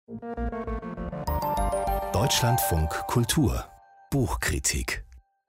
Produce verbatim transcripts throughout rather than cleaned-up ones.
Deutschlandfunk Kultur Buchkritik.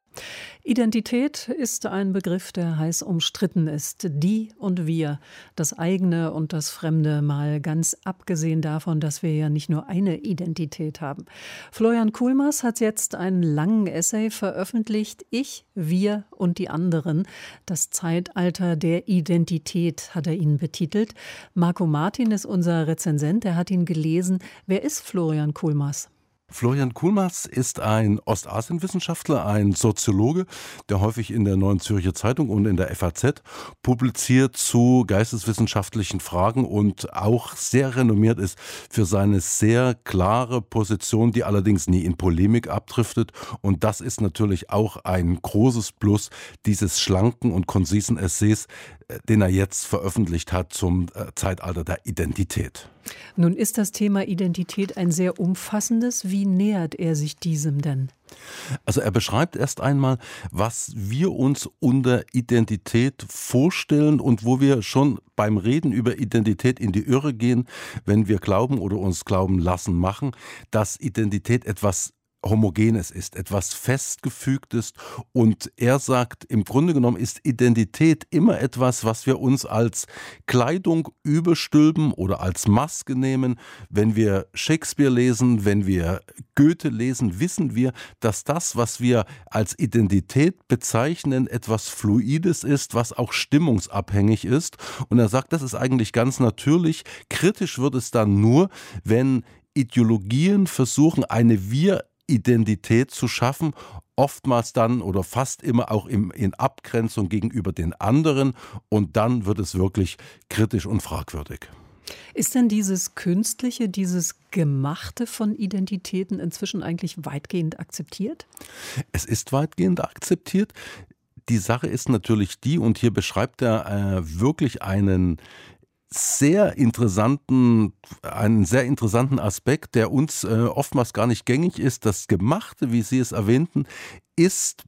Identität ist ein Begriff, der heiß umstritten ist. Die und wir, das eigene und das Fremde, mal ganz abgesehen davon, dass wir ja nicht nur eine Identität haben. Florian Kuhlmers hat jetzt einen langen Essay veröffentlicht. Ich, wir und die anderen. Das Zeitalter der Identität hat er ihn betitelt. Marco Martin ist unser Rezensent, er hat ihn gelesen. Wer ist Florian Kuhlmers? Florian Kuhlmers ist ein Ostasienwissenschaftler, ein Soziologe, der häufig in der Neuen Zürcher Zeitung und in der F A Z publiziert zu geisteswissenschaftlichen Fragen und auch sehr renommiert ist für seine sehr klare Position, die allerdings nie in Polemik abdriftet. Und das ist natürlich auch ein großes Plus dieses schlanken und konzisen Essays, den er jetzt veröffentlicht hat zum Zeitalter der Identität. Nun ist das Thema Identität ein sehr umfassendes. Wie nähert er sich diesem denn? Also er beschreibt erst einmal, was wir uns unter Identität vorstellen und wo wir schon beim Reden über Identität in die Irre gehen, wenn wir glauben oder uns glauben lassen machen, dass Identität etwas Homogenes ist, etwas Festgefügtes, und er sagt, im Grunde genommen ist Identität immer etwas, was wir uns als Kleidung überstülpen oder als Maske nehmen. Wenn wir Shakespeare lesen, wenn wir Goethe lesen, wissen wir, dass das, was wir als Identität bezeichnen, etwas Fluides ist, was auch stimmungsabhängig ist. Und er sagt, das ist eigentlich ganz natürlich. Kritisch wird es dann nur, wenn Ideologien versuchen, eine Wir Identität zu schaffen, oftmals dann oder fast immer auch im, in Abgrenzung gegenüber den anderen, und dann wird es wirklich kritisch und fragwürdig. Ist denn dieses Künstliche, dieses Gemachte von Identitäten inzwischen eigentlich weitgehend akzeptiert? Es ist weitgehend akzeptiert. Die Sache ist natürlich die, und hier beschreibt er äh, wirklich einen sehr interessanten, einen sehr interessanten Aspekt, der uns äh, oftmals gar nicht gängig ist. Das Gemachte, wie Sie es erwähnten, ist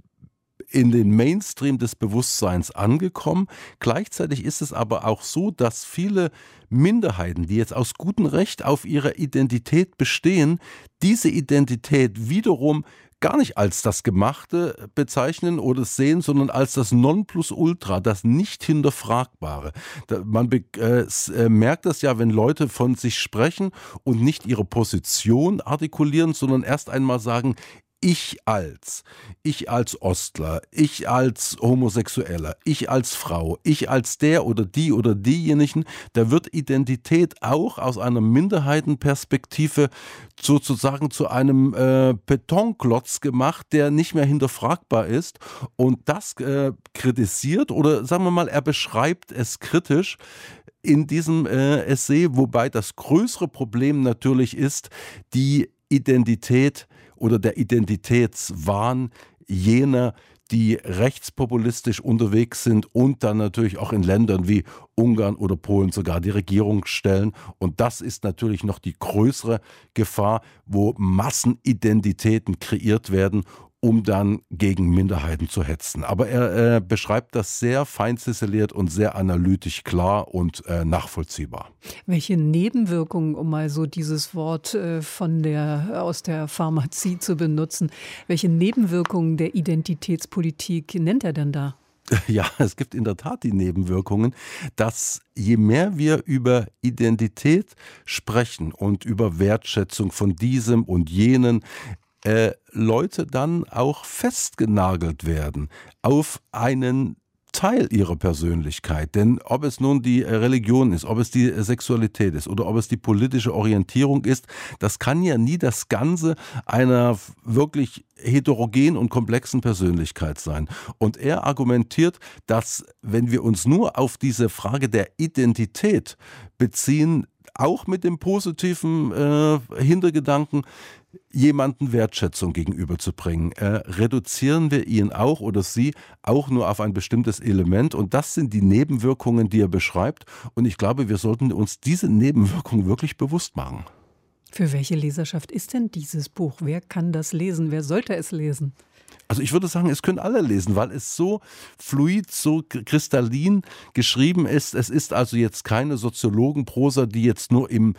in den Mainstream des Bewusstseins angekommen. Gleichzeitig ist es aber auch so, dass viele Minderheiten, die jetzt aus gutem Recht auf ihrer Identität bestehen, diese Identität wiederum gar nicht als das Gemachte bezeichnen oder sehen, sondern als das Nonplusultra, das nicht hinterfragbare. Man be- äh, merkt das ja, wenn Leute von sich sprechen und nicht ihre Position artikulieren, sondern erst einmal sagen, ich als, ich als Ostler, ich als Homosexueller, ich als Frau, ich als der oder die oder diejenigen, da wird Identität auch aus einer Minderheitenperspektive sozusagen zu einem äh, Betonklotz gemacht, der nicht mehr hinterfragbar ist, und das äh, kritisiert, oder sagen wir mal, er beschreibt es kritisch in diesem äh, Essay, wobei das größere Problem natürlich ist, die Identität oder der Identitätswahn jener, die rechtspopulistisch unterwegs sind und dann natürlich auch in Ländern wie Ungarn oder Polen sogar die Regierung stellen. Und das ist natürlich noch die größere Gefahr, wo Massenidentitäten kreiert werden, um dann gegen Minderheiten zu hetzen. Aber er äh, beschreibt das sehr fein ziseliert und sehr analytisch klar und äh, nachvollziehbar. Welche Nebenwirkungen, um mal so dieses Wort äh, von der, aus der Pharmazie zu benutzen, welche Nebenwirkungen der Identitätspolitik nennt er denn da? Ja, es gibt in der Tat die Nebenwirkungen, dass je mehr wir über Identität sprechen und über Wertschätzung von diesem und jenen, Äh, Leute dann auch festgenagelt werden auf einen Teil ihrer Persönlichkeit. Denn ob es nun die Religion ist, ob es die Sexualität ist oder ob es die politische Orientierung ist, das kann ja nie das Ganze einer wirklich heterogenen und komplexen Persönlichkeit sein. Und er argumentiert, dass wenn wir uns nur auf diese Frage der Identität beziehen, auch mit dem positiven äh, Hintergedanken, jemanden Wertschätzung gegenüberzubringen, äh, reduzieren wir ihn auch oder sie auch nur auf ein bestimmtes Element. Und das sind die Nebenwirkungen, die er beschreibt. Und ich glaube, wir sollten uns diese Nebenwirkungen wirklich bewusst machen. Für welche Leserschaft ist denn dieses Buch? Wer kann das lesen? Wer sollte es lesen? Also ich würde sagen, es können alle lesen, weil es so fluid, so kristallin geschrieben ist. Es ist also jetzt keine Soziologenprosa, die jetzt nur im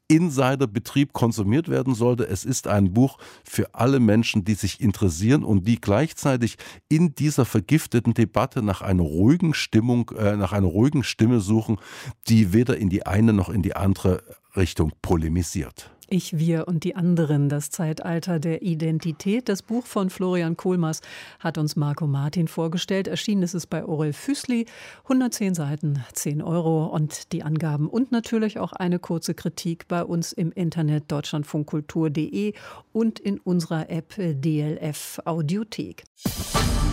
Insiderbetrieb konsumiert werden sollte. Es ist ein Buch für alle Menschen, die sich interessieren und die gleichzeitig in dieser vergifteten Debatte nach einer ruhigen Stimmung, äh, nach einer ruhigen Stimme suchen, die weder in die eine noch in die andere Richtung polemisiert. Ich, wir und die anderen, das Zeitalter der Identität. Das Buch von Florian Kohlmars hat uns Marco Martin vorgestellt. Erschienen ist es bei Orell Füßli. hundertzehn Seiten, zehn Euro und die Angaben und natürlich auch eine kurze Kritik bei uns im Internet deutschlandfunkkultur punkt de und in unserer App D L F Audiothek.